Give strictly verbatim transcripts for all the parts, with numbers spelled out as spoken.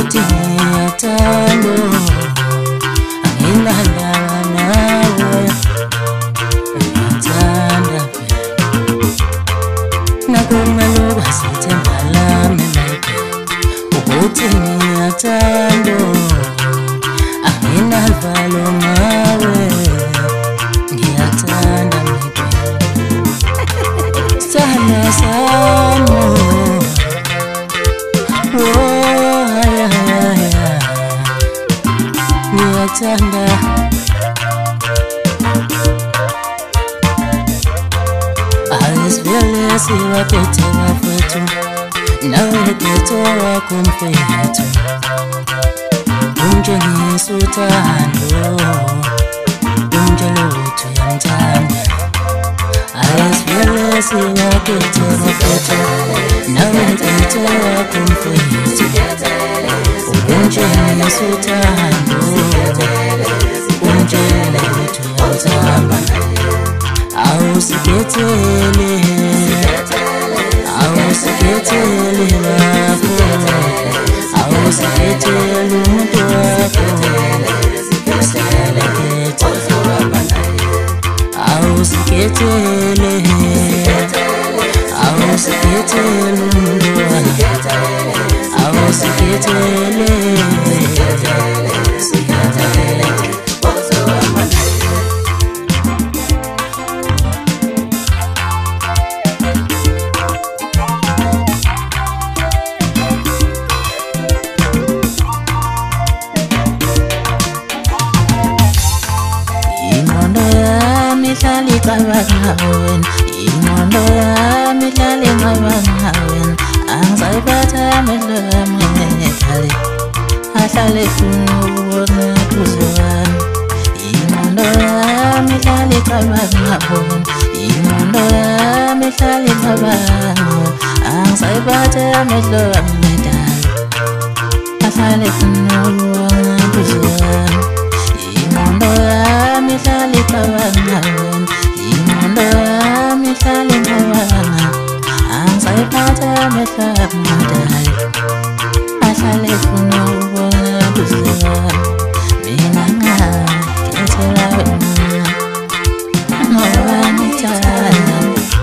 ukuthi ngiyathanda angilalana nawe ngiyathanda nakumele ubasithemba lami ukuthi ngiyathanda anginaluvalo ngawe ngiyathanda sana sami ngiyathanda ayisivele siwaphethe bafethu nawe ketho wakho mfethu ungitshengisa uthando ungitshela ukuthi uyamthanda ayisivele siwaphethe bafethu nawe ketho wakho mfethu ungitshengisa uthando ungitshela ukuthi uyamthanda awusikethele awusikethele lapho awusikethele umuntu wakho usikhethe awusikethele awusikethele umuntu wakho awusikethele Mihlali cabangawen ingqondo yami ihlale cabangawen angizayiphatha amehlo ami ngekhali ahlale efuna ukubona eduze wami ingqondo yami ihlale cabangawen ingqondo yami ihlale cabangawen angizayiphatha amehlo ami ngekhali ahlale efuna ukubona eduze wami ingqondo yami ihlale cabangawen ingqondo yami ihlale cabangawen angizayiphatha amehlo ami ngekhali ahlale efuna ukubona eduze wami mina ngakhethela wena ngoba ngithanda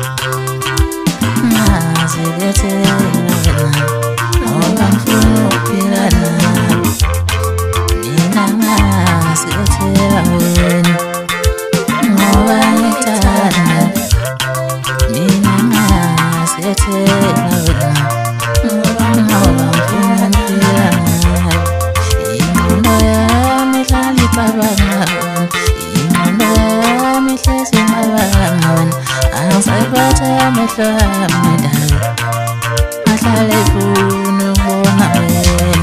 ngazikethela wena ngoba ngifuna ukuphila nawe mina ngazikethela wena ngoba ngithanda mina ngazikethela wena ngoba ngifuna ukuphila nawe ingqondo yami ihlale cabangawen ingqondo yami ihlezi cabangawen angizayiphatha amehlo ami ngekhali ahlale efuna ukubona wena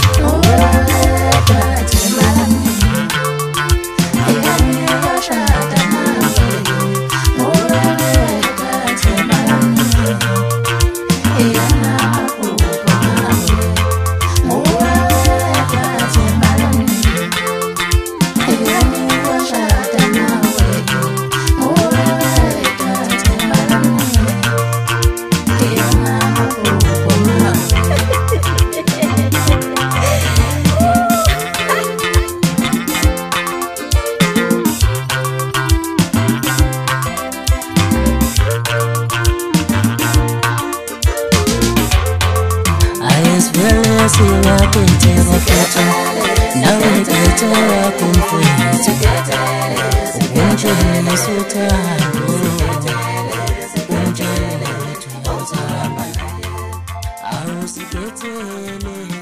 siwaphethe bafethu nawe ketho wakho mfethu ungitshengisa uthando ungitshela ukuthi uyamthanda awusikethele